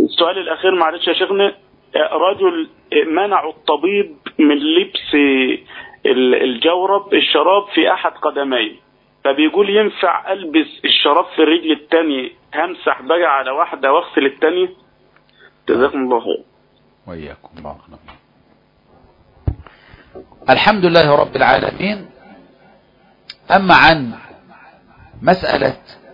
السؤال الأخير معلش يا شيخنا، رجل منعوا الطبيب من لبس الشراب في أحد قدميه، فبيقول ينفع ألبس الشراب في الرجل الثانية، همسح بقى على واحدة واغسل الثانية؟ جزاكم الله خير. وإياكم الله خير. الحمد لله رب العالمين. أما عن مسألة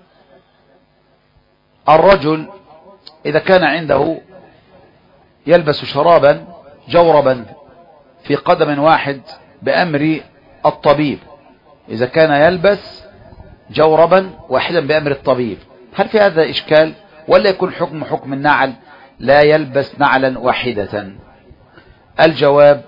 الرجل إذا كان عنده يلبس شرابا جوربا في قدم واحد بأمر الطبيب، إذا كان يلبس جوربا واحدا بأمر الطبيب، هل في هذا إشكال ولا يكون حكم النعل لا يلبس نعلا واحدة؟ الجواب: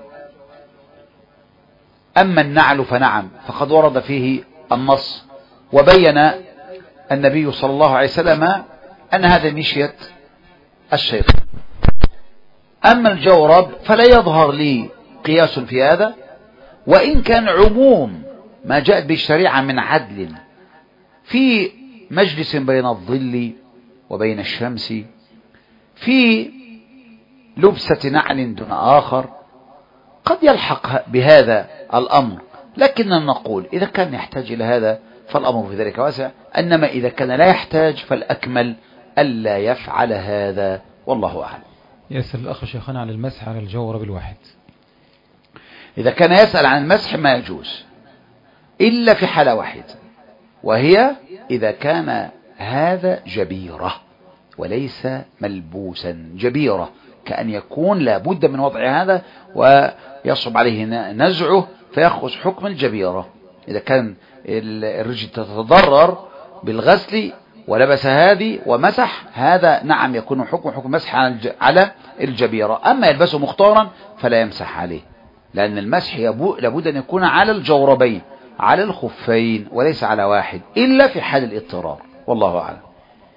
أما النعل فنعم، فقد ورد فيه النص، وبين النبي صلى الله عليه وسلم أن هذا مشية الشيطان. أما الجورب فلا يظهر لي قياس في هذا، وإن كان عموم ما جاءت بالشريعة من عدل في مجلس بين الظل وبين الشمس، في لبسة نعل دون آخر، قد يلحق بهذا الأمر، لكننا نقول إذا كان يحتاج إلى هذا فالأمر في ذلك واسع، أنما إذا كان لا يحتاج فالأكمل ألا يفعل هذا، والله أعلم. يسأل الأخ شيخنا عن المسح على الجورب الواحد. إذا كان يسأل عن المسح ما يجوز إلا في حالة واحدة، وهي إذا كان هذا جبيرة وليس ملبوسا. جبيرة كأن يكون لابد من وضع هذا ويصعب عليه نزعه فيأخذ حكم الجبيرة. إذا كان الرجل تتضرر بالغسل ولبس هذه ومسح، هذا نعم يكون حكم مسح على الجبيرة. أما يلبسه مختارا فلا يمسح عليه، لأن المسح لابد أن يكون على الجوربين، على الخفين، وليس على واحد إلا في حال الاضطرار، والله أعلم.